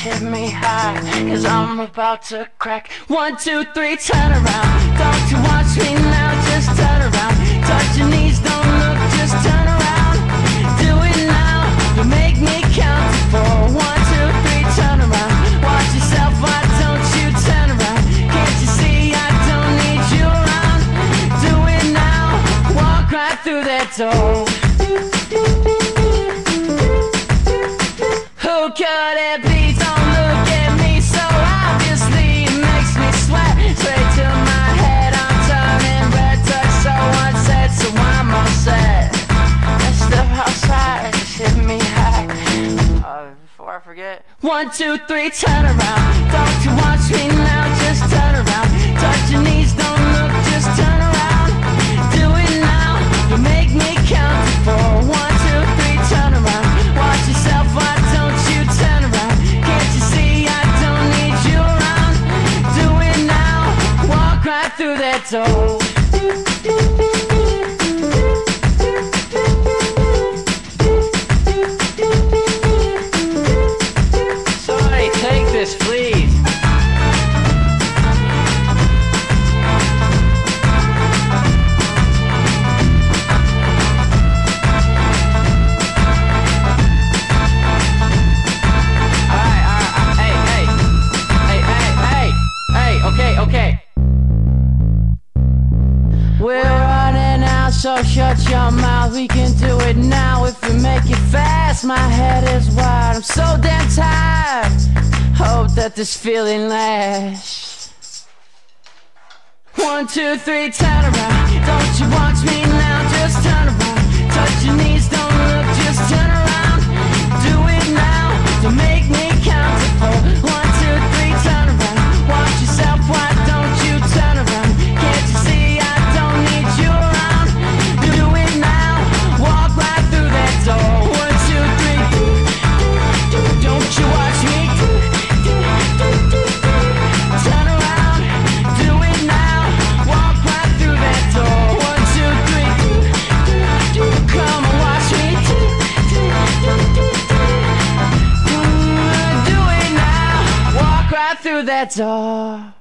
hit me high, cause I'm about to crack. 1, 2, 3, turn around. Don't you watch me now, just turn around. Touch your knees, don't look, just turn around. Do it now, to make me count to 4. 1, 2, 3, turn around. Watch yourself, why don't you turn around? Can't you see I don't need you around? Do it now, walk right through that door. Who could it be? Don't look at me so obviously. It makes me sweat straight to my head. I'm turning red, touch so unsaid, so I'm all set. Let's step outside, just hit me high. Before I forget. 1, 2, 3, turn around. Don't you watch me now, just turn around. Touch your knees, don't look, just turn around. Do it now, you make me count to 4. 1, 2, 3, turn around. Watch yourself, why don't you turn around? Can't you see I don't need you around? Do it now, walk right through that door. Somebody take this, please. Okay. We're running out, so shut your mouth. We can do it now if we make it fast. My head is wide, I'm so damn tired. Hope that this feeling lasts. 1, 2, 3, turn around. Don't you watch me now, just turn around. Touch your knees, don't look, just turn around. Do it now, to make me count to 4. 1, 2, 3, turn around. Watch yourself, why don't you turn around? Can't you see I don't need you around? Do it now, walk right through that door. 1, 2, 3, don't you watch me? Turn around, do it now, walk right through that door. 1, 2, 3, come and watch me. Do it now, walk right through that door.